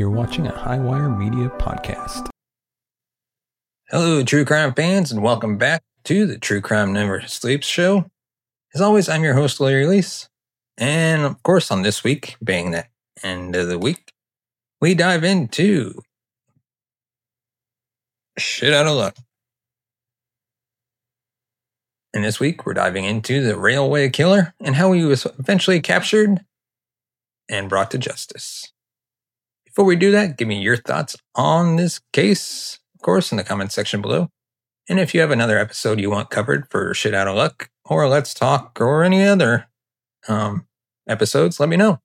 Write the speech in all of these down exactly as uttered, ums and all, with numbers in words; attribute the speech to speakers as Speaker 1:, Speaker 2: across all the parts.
Speaker 1: You're watching a Highwire Media podcast.
Speaker 2: Hello, true crime fans, and welcome back to the True Crime Never Sleeps show. As always, I'm your host, Larry Lease. And of course, on this week, being the end of the week, we dive into shit out of luck. And this week, we're diving into the railway killer and how he was eventually captured and brought to justice. Before we do that, give me your thoughts on this case, of course, in the comments section below. And if you have another episode you want covered for Shit Out of Luck, or Let's Talk, or any other um, episodes, let me know.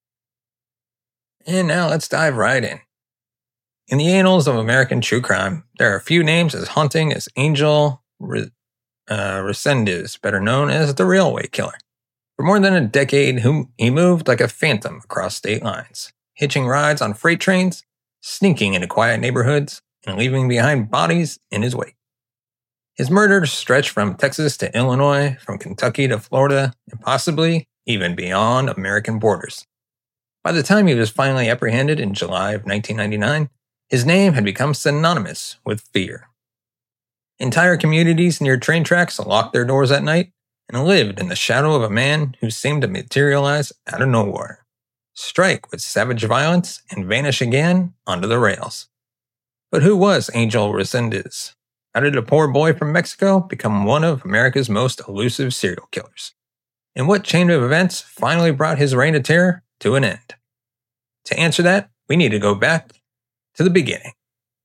Speaker 2: And now let's dive right in. In the annals of American true crime, there are a few names as haunting as Angel Re- uh, Resendiz, better known as the Railway Killer. For more than a decade, he moved like a phantom across state lines, hitching rides on freight trains, sneaking into quiet neighborhoods, and leaving behind bodies in his wake. His murders stretched from Texas to Illinois, from Kentucky to Florida, and possibly even beyond American borders. By the time he was finally apprehended in July of nineteen ninety-nine, his name had become synonymous with fear. Entire communities near train tracks locked their doors at night and lived in the shadow of a man who seemed to materialize out of nowhere, strike with savage violence, and vanish again onto the rails. But who was Angel Resendiz? How did a poor boy from Mexico become one of America's most elusive serial killers? And what chain of events finally brought his reign of terror to an end? To answer that, we need to go back to the beginning.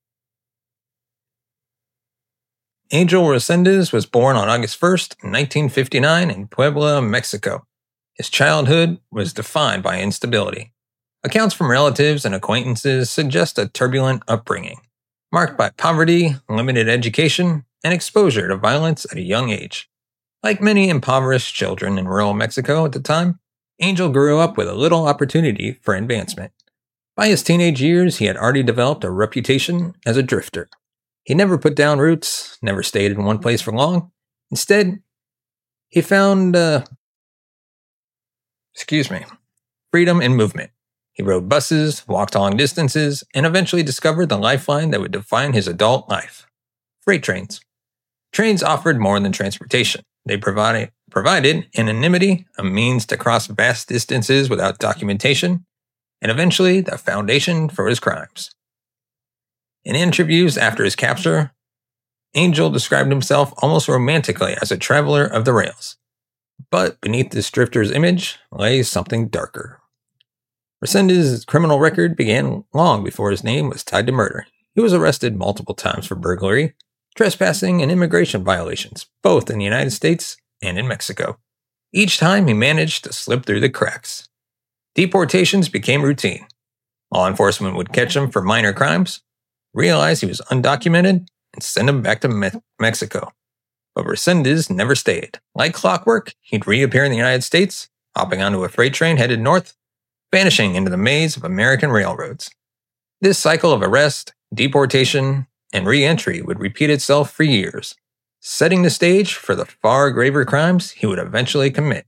Speaker 2: Angel Resendiz was born on August first, nineteen fifty-nine in Puebla, Mexico. His childhood was defined by instability. Accounts from relatives and acquaintances suggest a turbulent upbringing, marked by poverty, limited education, and exposure to violence at a young age. Like many impoverished children in rural Mexico at the time, Angel grew up with a little opportunity for advancement. By his teenage years, he had already developed a reputation as a drifter. He never put down roots, never stayed in one place for long. Instead, he found, uh, excuse me, freedom in movement. He rode buses, walked long distances, and eventually discovered the lifeline that would define his adult life: freight trains. Trains offered more than transportation. They provided, provided anonymity, a means to cross vast distances without documentation, and eventually the foundation for his crimes. In interviews after his capture, Angel described himself almost romantically as a traveler of the rails. But beneath this drifter's image lay something darker. Resendiz's criminal record began long before his name was tied to murder. He was arrested multiple times for burglary, trespassing, and immigration violations, both in the United States and in Mexico. Each time he managed to slip through the cracks. Deportations became routine. Law enforcement would catch him for minor crimes, realize he was undocumented, and send him back to Me- Mexico. But Resendiz never stayed. Like clockwork, he'd reappear in the United States, hopping onto a freight train headed north, vanishing into the maze of American railroads. This cycle of arrest, deportation, and re-entry would repeat itself for years, setting the stage for the far graver crimes he would eventually commit.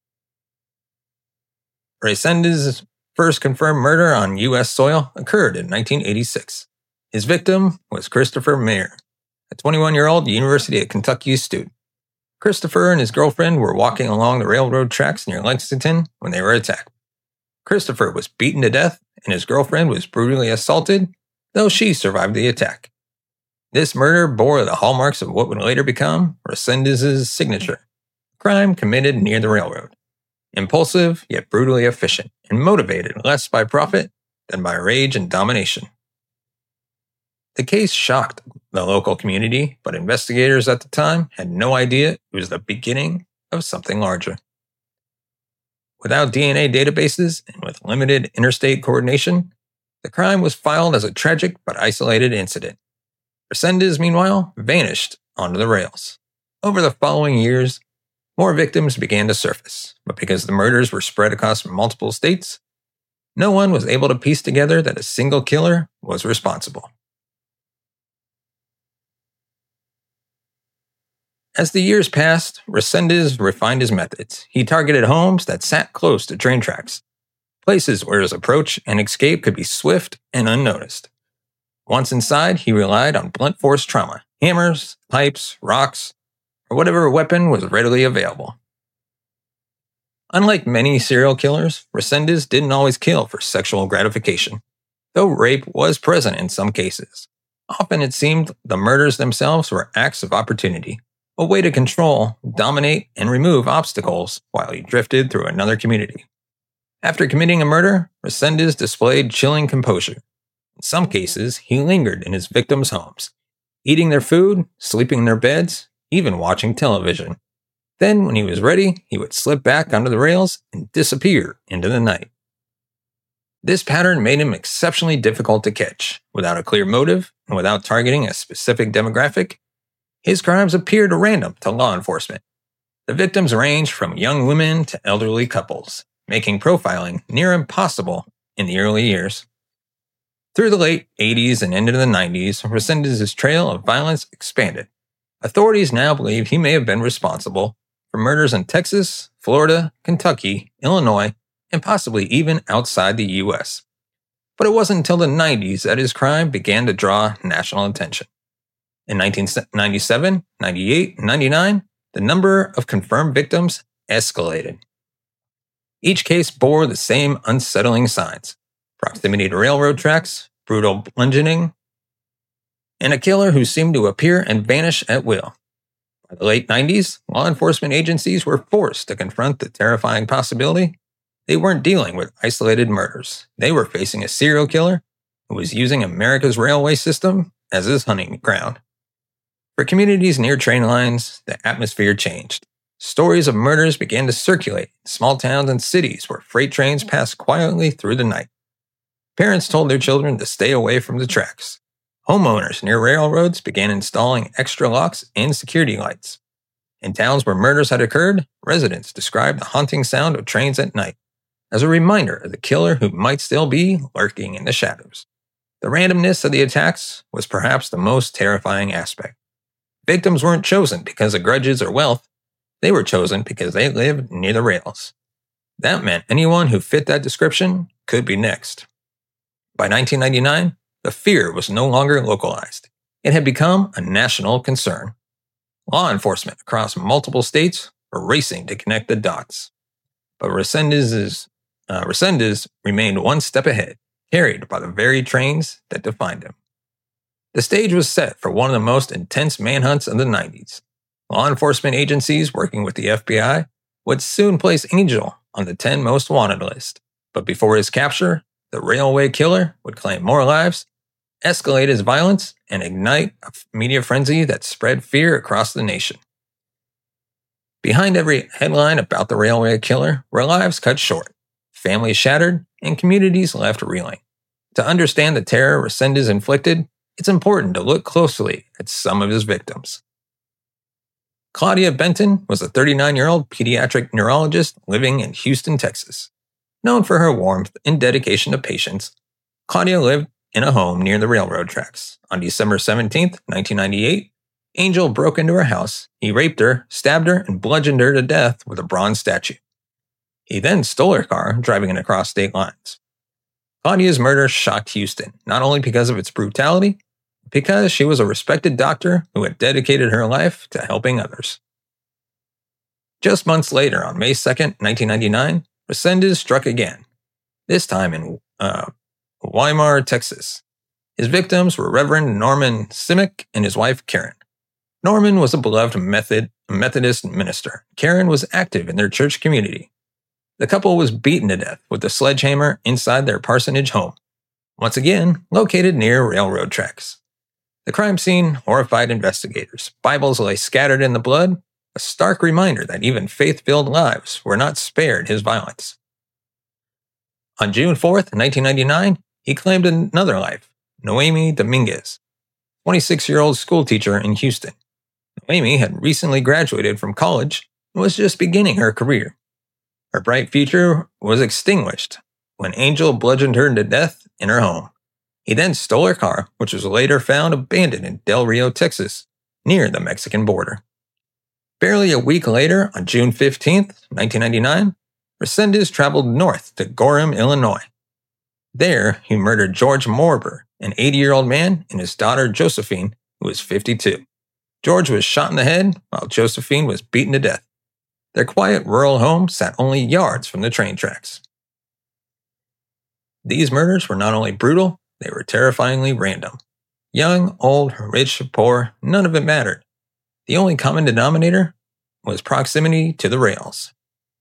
Speaker 2: Resendiz's first confirmed murder on U S soil occurred in nineteen eighty-six. His victim was Christopher Meyer, a twenty-one-year-old University of Kentucky student. Christopher and his girlfriend were walking along the railroad tracks near Lexington when they were attacked. Christopher was beaten to death, and his girlfriend was brutally assaulted, though she survived the attack. This murder bore the hallmarks of what would later become Resendiz's signature: crime committed near the railroad. Impulsive, yet brutally efficient, and motivated less by profit than by rage and domination. The case shocked the local community, but investigators at the time had no idea it was the beginning of something larger. Without D N A databases and with limited interstate coordination, the crime was filed as a tragic but isolated incident. Resendiz, meanwhile, vanished onto the rails. Over the following years, more victims began to surface, but because the murders were spread across multiple states, no one was able to piece together that a single killer was responsible. As the years passed, Resendiz refined his methods. He targeted homes that sat close to train tracks, places where his approach and escape could be swift and unnoticed. Once inside, he relied on blunt force trauma, hammers, pipes, rocks, or whatever weapon was readily available. Unlike many serial killers, Resendez didn't always kill for sexual gratification, though rape was present in some cases. Often it seemed the murders themselves were acts of opportunity, a way to control, dominate, and remove obstacles while he drifted through another community. After committing a murder, Resendez displayed chilling composure. In some cases, he lingered in his victims' homes, eating their food, sleeping in their beds, even watching television. Then, when he was ready, he would slip back onto the rails and disappear into the night. This pattern made him exceptionally difficult to catch. Without a clear motive and without targeting a specific demographic, his crimes appeared random to law enforcement. The victims ranged from young women to elderly couples, making profiling near impossible in the early years. Through the late eighties and into the nineties, Resendez's trail of violence expanded. Authorities now believe he may have been responsible for murders in Texas, Florida, Kentucky, Illinois, and possibly even outside the U S. But it wasn't until the nineties that his crime began to draw national attention. In nineteen ninety-seven, ninety-eight, and ninety-nine, the number of confirmed victims escalated. Each case bore the same unsettling signs: proximity to railroad tracks, brutal bludgeoning, and a killer who seemed to appear and vanish at will. By the late nineties, law enforcement agencies were forced to confront the terrifying possibility they weren't dealing with isolated murders. They were facing a serial killer who was using America's railway system as his hunting ground. For communities near train lines, the atmosphere changed. Stories of murders began to circulate in small towns and cities where freight trains passed quietly through the night. Parents told their children to stay away from the tracks. Homeowners near railroads began installing extra locks and security lights. In towns where murders had occurred, residents described the haunting sound of trains at night as a reminder of the killer who might still be lurking in the shadows. The randomness of the attacks was perhaps the most terrifying aspect. Victims weren't chosen because of grudges or wealth. They were chosen because they lived near the rails. That meant anyone who fit that description could be next. By nineteen ninety-nine, the fear was no longer localized. It had become a national concern. Law enforcement across multiple states were racing to connect the dots. But Resendez's, uh, Resendez remained one step ahead, carried by the very trains that defined him. The stage was set for one of the most intense manhunts of the nineties. Law enforcement agencies working with the F B I would soon place Angel on the ten most wanted list. But before his capture, the railway killer would claim more lives, escalate his violence, and ignite a media frenzy that spread fear across the nation. Behind every headline about the railway killer were lives cut short, families shattered, and communities left reeling. To understand the terror Resendez inflicted, it's important to look closely at some of his victims. Claudia Benton was a thirty-nine-year-old pediatric neurologist living in Houston, Texas. Known for her warmth and dedication to patients, Claudia lived in a home near the railroad tracks. On December seventeenth, nineteen ninety-eight, Angel broke into her house. He raped her, stabbed her, and bludgeoned her to death with a bronze statue. He then stole her car, driving it across state lines. Claudia's murder shocked Houston, not only because of its brutality, but because she was a respected doctor who had dedicated her life to helping others. Just months later, on May second, nineteen ninety-nine, Resendez struck again, this time in uh, Weimar, Texas. His victims were Reverend Norman Simic and his wife, Karen. Norman was a beloved Method, Methodist minister. Karen was active in their church community. The couple was beaten to death with a sledgehammer inside their parsonage home, once again located near railroad tracks. The crime scene horrified investigators. Bibles lay scattered in the blood, a stark reminder that even faith-filled lives were not spared his violence. On June fourth, nineteen ninety-nine, he claimed another life, Noemi Dominguez, twenty-six-year-old schoolteacher in Houston. Noemi had recently graduated from college and was just beginning her career. Her bright future was extinguished when Angel bludgeoned her to death in her home. He then stole her car, which was later found abandoned in Del Rio, Texas, near the Mexican border. Barely a week later, on June fifteenth, nineteen ninety-nine, Resendez traveled north to Gorham, Illinois. There, he murdered George Morber, an eighty-year-old man, and his daughter Josephine, who was fifty-two. George was shot in the head, while Josephine was beaten to death. Their quiet rural home sat only yards from the train tracks. These murders were not only brutal, they were terrifyingly random. Young, old, rich, poor, none of it mattered. The only common denominator was proximity to the rails.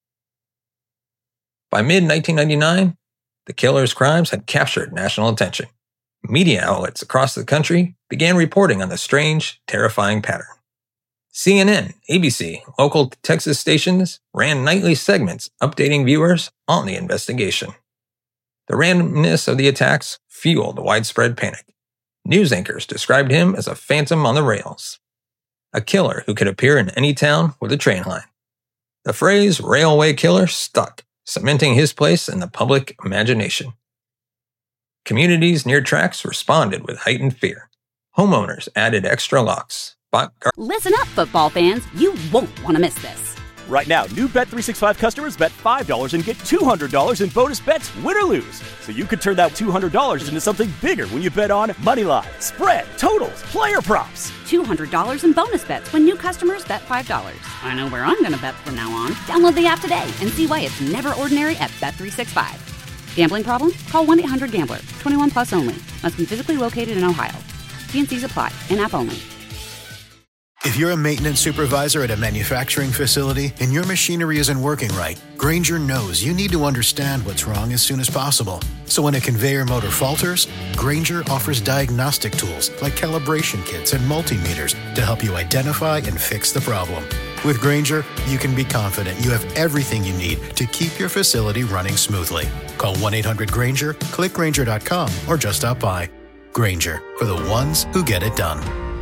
Speaker 2: By mid nineteen ninety-nine, the killer's crimes had captured national attention. Media outlets across the country began reporting on the strange, terrifying pattern. C N N, A B C, local Texas stations ran nightly segments updating viewers on the investigation. The randomness of the attacks fueled widespread panic. News anchors described him as a phantom on the rails, a killer who could appear in any town with a train line. The phrase railway killer stuck, cementing his place in the public imagination. Communities near tracks responded with heightened fear. Homeowners added extra locks. Bought gar-
Speaker 3: Listen up, football fans. You won't want to miss this.
Speaker 4: Right now, new Bet three sixty-five customers bet five dollars and get two hundred dollars in bonus bets, win or lose. So you could turn that two hundred dollars into something bigger when you bet on money line, spread, totals, player props.
Speaker 3: two hundred dollars in bonus bets when new customers bet five dollars. I know where I'm going to bet from now on. Download the app today and see why it's never ordinary at Bet three sixty-five. Gambling problem? Call one eight hundred gambler. twenty-one plus only. Must be physically located in Ohio. T and C's apply. In-app only.
Speaker 5: If you're a maintenance supervisor at a manufacturing facility and your machinery isn't working right, Grainger knows you need to understand what's wrong as soon as possible. So when a conveyor motor falters, Grainger offers diagnostic tools like calibration kits and multimeters to help you identify and fix the problem. With Grainger, you can be confident you have everything you need to keep your facility running smoothly. Call one eight hundred Grainger, click Grainger dot com, or just stop by. Grainger, for the ones who get it done.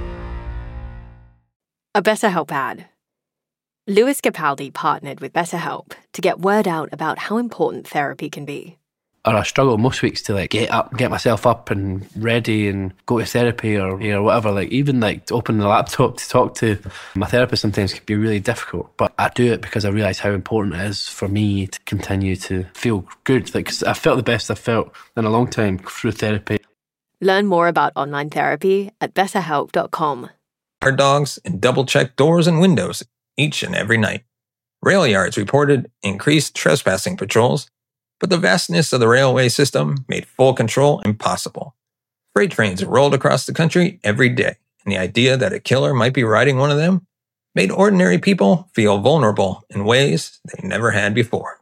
Speaker 6: A BetterHelp ad. Louis Capaldi partnered with BetterHelp to get word out about how important therapy can be.
Speaker 7: Or I struggle most weeks to like get up, get myself up and ready and go to therapy or or whatever. Like even like to open the laptop to talk to my therapist sometimes can be really difficult. But I do it because I realise how important it is for me to continue to feel good. Like 'cause I felt the best I've felt in a long time through therapy.
Speaker 6: Learn more about online therapy at better help dot com.
Speaker 2: Guard dogs and double-check doors and windows each and every night. Rail yards reported increased trespassing patrols, but the vastness of the railway system made full control impossible. Freight trains rolled across the country every day, and the idea that a killer might be riding one of them made ordinary people feel vulnerable in ways they never had before.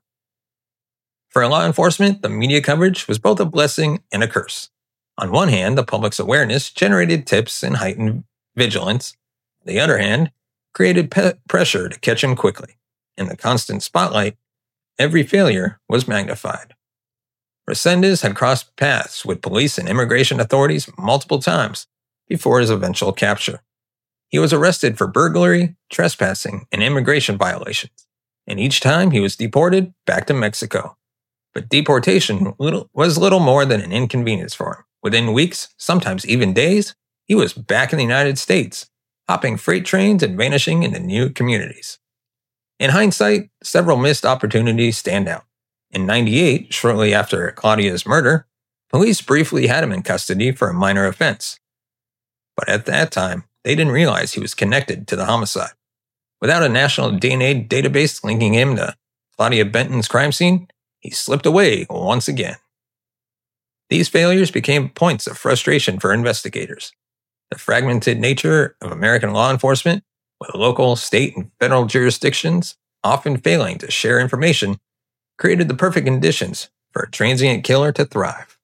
Speaker 2: For law enforcement, the media coverage was both a blessing and a curse. On one hand, the public's awareness generated tips and heightened vigilance. On the other hand, created pe- pressure to catch him quickly. In the constant spotlight, every failure was magnified. Resendez had crossed paths with police and immigration authorities multiple times before his eventual capture. He was arrested for burglary, trespassing, and immigration violations, and each time he was deported back to Mexico. But deportation little, was little more than an inconvenience for him. Within weeks, sometimes even days, he was back in the United States, hopping freight trains and vanishing into new communities. In hindsight, several missed opportunities stand out. In ninety-eight, shortly after Claudia's murder, police briefly had him in custody for a minor offense. But at that time, they didn't realize he was connected to the homicide. Without a national D N A database linking him to Claudia Benton's crime scene, he slipped away once again. These failures became points of frustration for investigators. The fragmented nature of American law enforcement, with local, state, and federal jurisdictions often failing to share information, created the perfect conditions for a transient killer to thrive.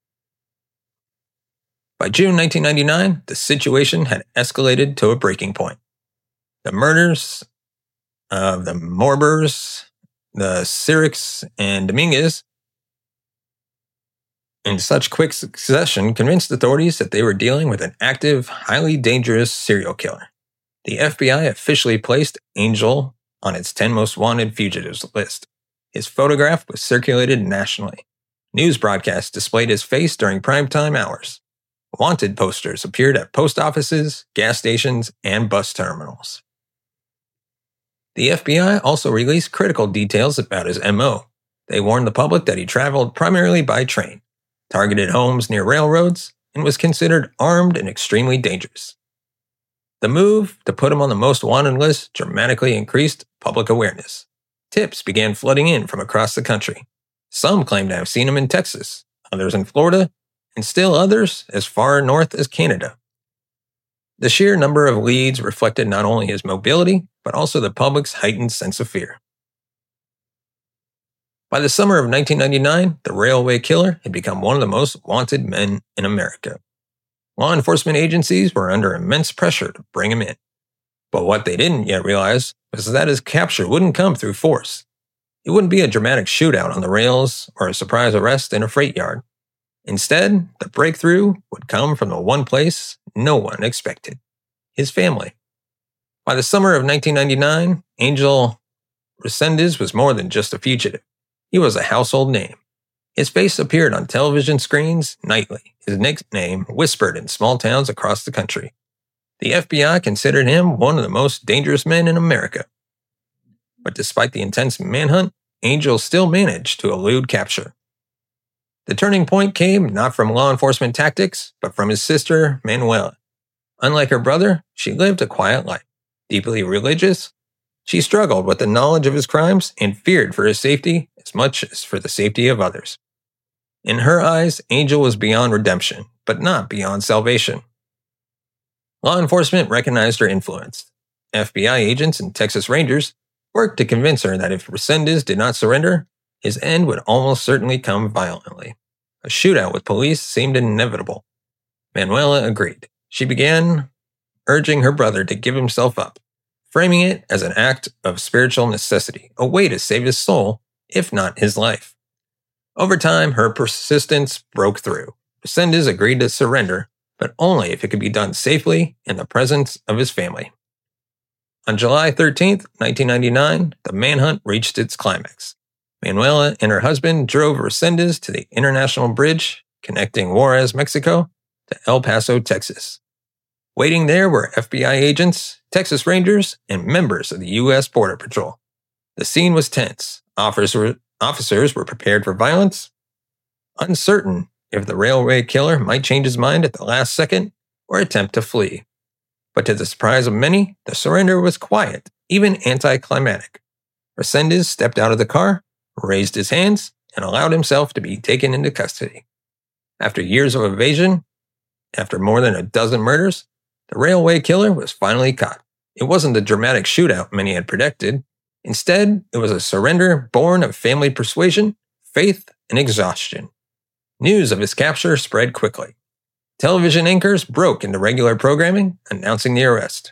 Speaker 2: By June nineteen ninety-nine, the situation had escalated to a breaking point. The murders of the Morbers, the Sirix, and Dominguez in such quick succession convinced authorities that they were dealing with an active, highly dangerous serial killer. The F B I officially placed Angel on its ten most wanted fugitives list. His photograph was circulated nationally. News broadcasts displayed his face during primetime hours. Wanted posters appeared at post offices, gas stations, and bus terminals. The F B I also released critical details about his M O. They warned the public that he traveled primarily by train, targeted homes near railroads, and was considered armed and extremely dangerous. The move to put him on the most wanted list dramatically increased public awareness. Tips began flooding in from across the country. Some claimed to have seen him in Texas, others in Florida, and still others as far north as Canada. The sheer number of leads reflected not only his mobility, but also the public's heightened sense of fear. By the summer of nineteen ninety-nine, the railway killer had become one of the most wanted men in America. Law enforcement agencies were under immense pressure to bring him in. But what they didn't yet realize was that his capture wouldn't come through force. It wouldn't be a dramatic shootout on the rails or a surprise arrest in a freight yard. Instead, the breakthrough would come from the one place no one expected: his family. By the summer of nineteen ninety-nine, Angel Resendiz was more than just a fugitive. He was a household name. His face appeared on television screens nightly, his nickname whispered in small towns across the country. The F B I considered him one of the most dangerous men in America. But despite the intense manhunt, Angel still managed to elude capture. The turning point came not from law enforcement tactics, but from his sister, Manuela. Unlike her brother, she lived a quiet life. Deeply religious, she struggled with the knowledge of his crimes and feared for his safety as much as for the safety of others. In her eyes, Angel was beyond redemption, but not beyond salvation. Law enforcement recognized her influence. F B I agents and Texas Rangers worked to convince her that if Resendiz did not surrender, his end would almost certainly come violently. A shootout with police seemed inevitable. Manuela agreed. She began urging her brother to give himself up, framing it as an act of spiritual necessity, a way to save his soul, if not his life. Over time, her persistence broke through. Resendiz agreed to surrender, but only if it could be done safely in the presence of his family. On July thirteenth, nineteen ninety-nine, the manhunt reached its climax. Manuela and her husband drove Resendiz to the international bridge connecting Juarez, Mexico, to El Paso, Texas. Waiting there were F B I agents, Texas Rangers, and members of the U S Border Patrol. The scene was tense. Officers were, officers were prepared for violence, uncertain if the railway killer might change his mind at the last second or attempt to flee. But to the surprise of many, the surrender was quiet, even anticlimactic. Resendiz stepped out of the car, raised his hands, and allowed himself to be taken into custody. After years of evasion, after more than a dozen murders, the railway killer was finally caught. It wasn't the dramatic shootout many had predicted. Instead, it was a surrender born of family persuasion, faith, and exhaustion. News of his capture spread quickly. Television anchors broke into regular programming, announcing the arrest.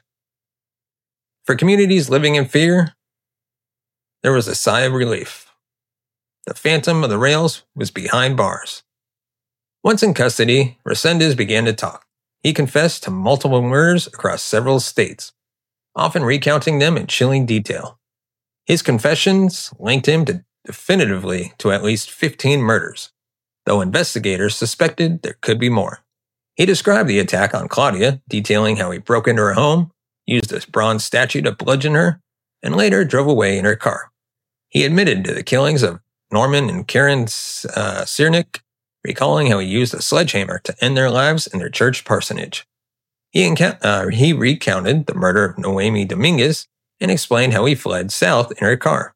Speaker 2: For communities living in fear, there was a sigh of relief. The phantom of the rails was behind bars. Once in custody, Resendiz began to talk. He confessed to multiple murders across several states, often recounting them in chilling detail. His confessions linked him to definitively to at least fifteen murders, though investigators suspected there could be more. He described the attack on Claudia, detailing how he broke into her home, used a bronze statue to bludgeon her, and later drove away in her car. He admitted to the killings of Norman and Karen uh, Siernick, recalling how he used a sledgehammer to end their lives in their church parsonage. He, enca- uh, he recounted the murder of Noemi Dominguez and explained how he fled south in her car.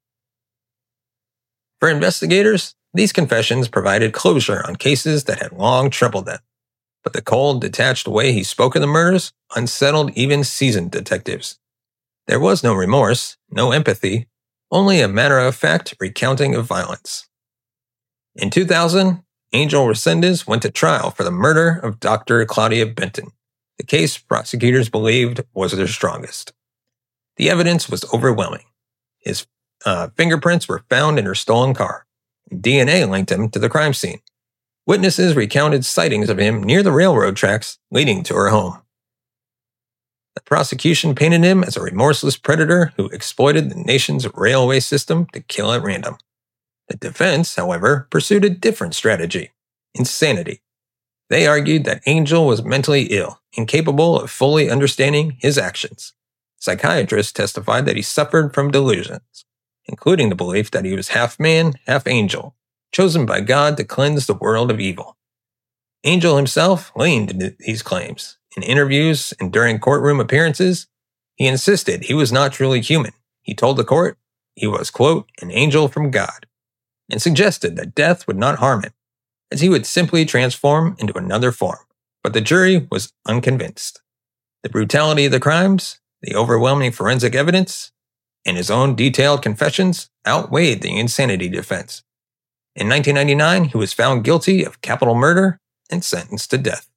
Speaker 2: For investigators, these confessions provided closure on cases that had long troubled them. But the cold, detached way he spoke of the murders unsettled even seasoned detectives. There was no remorse, no empathy, only a matter-of-fact recounting of violence. In two thousand, Angel Resendiz went to trial for the murder of Doctor Claudia Benton, the case prosecutors believed was their strongest. The evidence was overwhelming. His uh, fingerprints were found in her stolen car. D N A linked him to the crime scene. Witnesses recounted sightings of him near the railroad tracks leading to her home. The prosecution painted him as a remorseless predator who exploited the nation's railway system to kill at random. The defense, however, pursued a different strategy: insanity. They argued that Angel was mentally ill, incapable of fully understanding his actions. Psychiatrists testified that he suffered from delusions, including the belief that he was half man, half angel, chosen by God to cleanse the world of evil. Angel himself leaned into these claims. In interviews and during courtroom appearances, he insisted he was not truly human. He told the court he was, quote, an angel from God, and suggested that death would not harm him, as he would simply transform into another form. But the jury was unconvinced. The brutality of the crimes, the overwhelming forensic evidence, and his own detailed confessions outweighed the insanity defense. In nineteen ninety-nine, he was found guilty of capital murder and sentenced to death.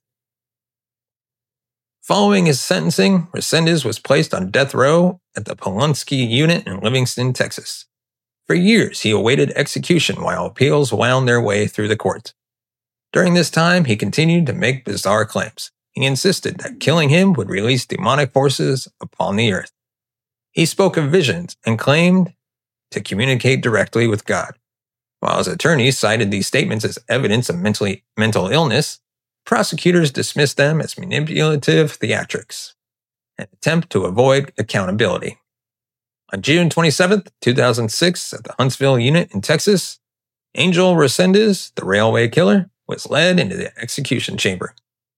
Speaker 2: Following his sentencing, Resendez was placed on death row at the Polunsky unit in Livingston, Texas. For years, he awaited execution while appeals wound their way through the courts. During this time, he continued to make bizarre claims. He insisted that killing him would release demonic forces upon the earth. He spoke of visions and claimed to communicate directly with God. While his attorneys cited these statements as evidence of mentally, mental illness, prosecutors dismissed them as manipulative theatrics, an attempt to avoid accountability. On June twenty-seventh, two thousand six, at the Huntsville unit in Texas, Angel Resendez, the railway killer, was led into the execution chamber.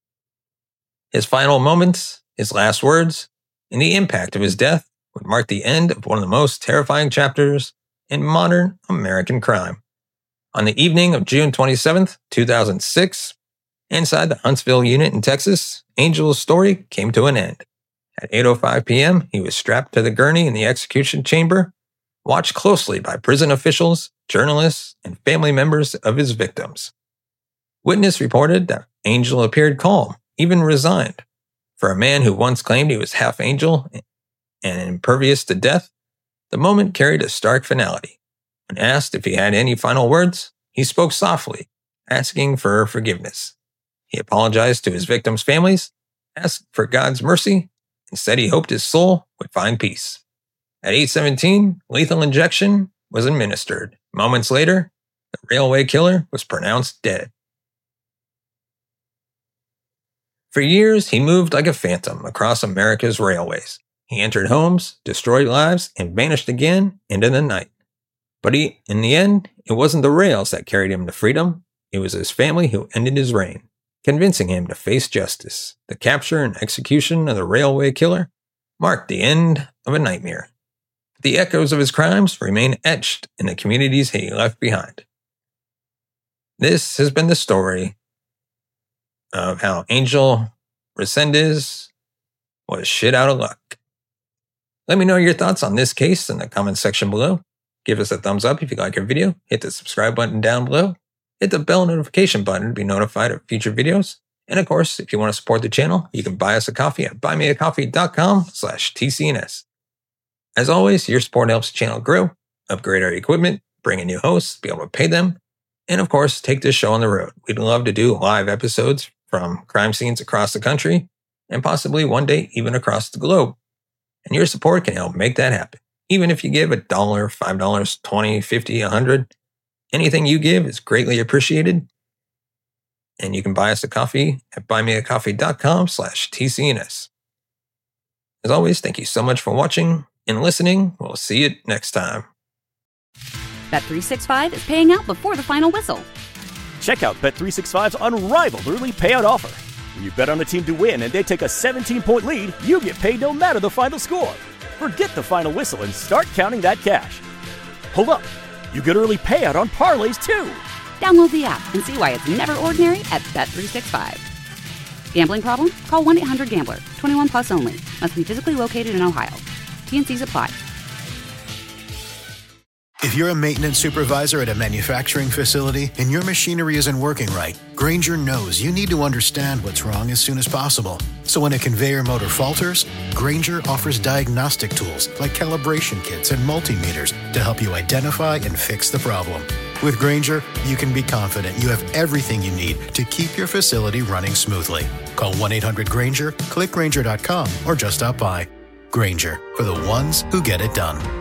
Speaker 2: His final moments, his last words, and the impact of his death would mark the end of one of the most terrifying chapters in modern American crime. On the evening of June twenty-seventh, two thousand six, inside the Huntsville unit in Texas, Angel's story came to an end. At eight oh five p.m., he was strapped to the gurney in the execution chamber, watched closely by prison officials, journalists, and family members of his victims. Witness reported that Angel appeared calm, even resigned. For a man who once claimed he was half angel and impervious to death, the moment carried a stark finality. When asked if he had any final words, he spoke softly, asking for forgiveness. He apologized to his victims' families, asked for God's mercy, and said he hoped his soul would find peace. At eight seventeen, lethal injection was administered. Moments later, the railway killer was pronounced dead. For years, he moved like a phantom across America's railways. He entered homes, destroyed lives, and vanished again into the night. But he, in the end, it wasn't the rails that carried him to freedom. It was his family who ended his reign, convincing him to face justice. The capture and execution of the railway killer marked the end of a nightmare. The echoes of his crimes remain etched in the communities he left behind. This has been the story of how Angel Resendez was shit out of luck. Let me know your thoughts on this case in the comments section below. Give us a thumbs up if you like our video. Hit the subscribe button down below. Hit the bell notification button to be notified of future videos. And of course, if you want to support the channel, you can buy us a coffee at buymeacoffee.com slash TCNS. As always, your support helps the channel grow, upgrade our equipment, bring in new hosts, be able to pay them, and of course, take this show on the road. We'd love to do live episodes from crime scenes across the country, and possibly one day even across the globe. And your support can help make that happen. Even if you give a dollar, five dollars, twenty, fifty, a hundred, anything you give is greatly appreciated. And you can buy us a coffee at buymeacoffee.com slash TCNS. As always, thank you so much for watching and listening. We'll see you next time.
Speaker 3: Bet three sixty-five is paying out before the final whistle.
Speaker 4: Check out Bet three sixty-five's unrivaled early payout offer. When you bet on a team to win and they take a seventeen-point lead, you get paid no matter the final score. Forget the final whistle and start counting that cash. Hold up. You get early payout on parlays, too.
Speaker 3: Download the app and see why it's never ordinary at Bet three sixty-five. Gambling problem? Call one eight hundred gambler. twenty-one plus only. Must be physically located in Ohio. T and Cs apply.
Speaker 5: If you're a maintenance supervisor at a manufacturing facility and your machinery isn't working right, Grainger knows you need to understand what's wrong as soon as possible. So when a conveyor motor falters, Grainger offers diagnostic tools like calibration kits and multimeters to help you identify and fix the problem. With Grainger, you can be confident you have everything you need to keep your facility running smoothly. Call one eight hundred Grainger, click Grainger dot com, or just stop by. Grainger, for the ones who get it done.